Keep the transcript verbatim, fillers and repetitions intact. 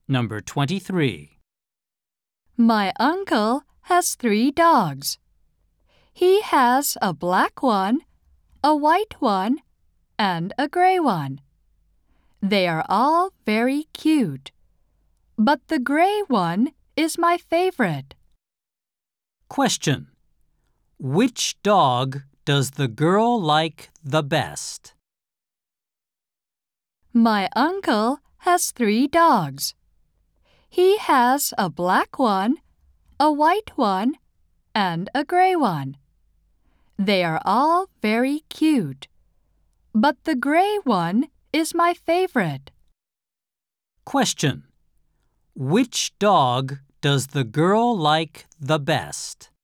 Number twenty-three. My uncle has three dogs. He has a black one, a white one, and a gray one. They are all very cute, but the gray one is my favorite. Question. Which dog does the girl like the best? My uncle has three dogs. He has a black one, a white one, and a gray one. They are all very cute, but the gray one is my favorite. Question. Which dog does the girl like the best?